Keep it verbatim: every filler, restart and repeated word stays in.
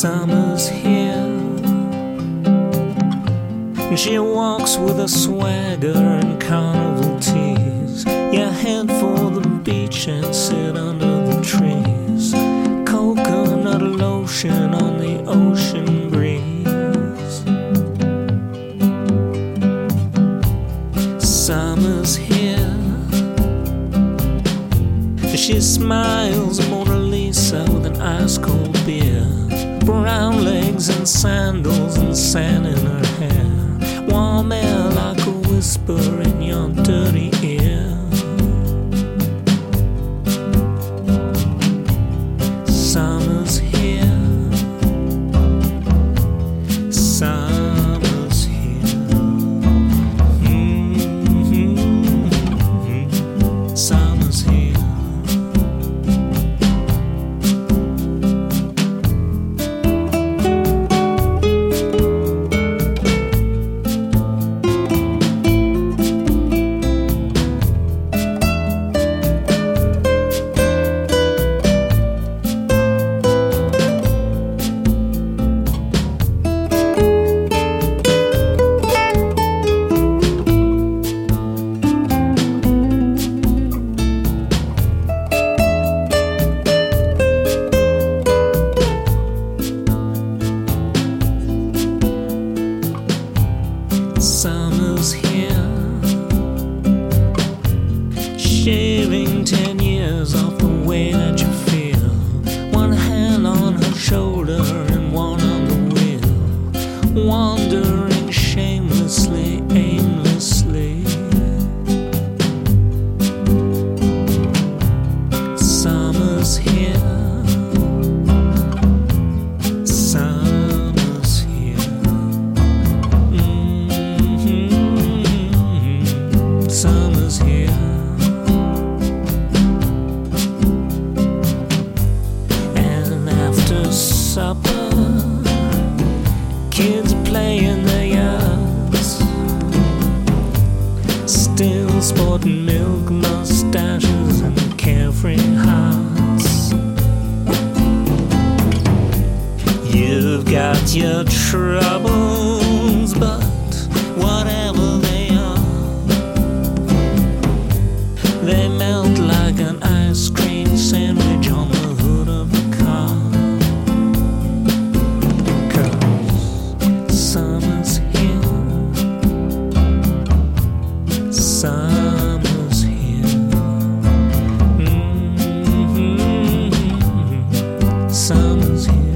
Summer's here. She walks with a swagger and carnival tease. You head for the beach and sit under the trees. Coconut lotion on the ocean breeze. Summer's here. She smiles, Mona Lisa with an ice cold beer. Brown legs and sandals and sand in her hair. Warm air like a whisper in your dirty ear. Summer's here. Summer's here. Mm-hmm. Summer's here. Summer's here. Shaving ten years off the way that you feel. One hand on her shoulder and one on the wheel. Wandering shamelessly, aimlessly. Summer's here. Summer's here. Summer's here. And after supper, kids play in the yards, still sporting milk mustaches and carefree hearts. You've got your troubles, but whatever they are, they melt like an ice cream sandwich on the hood of a car. 'Cause summer's here. Summer's here. Mm-hmm. Summer's here.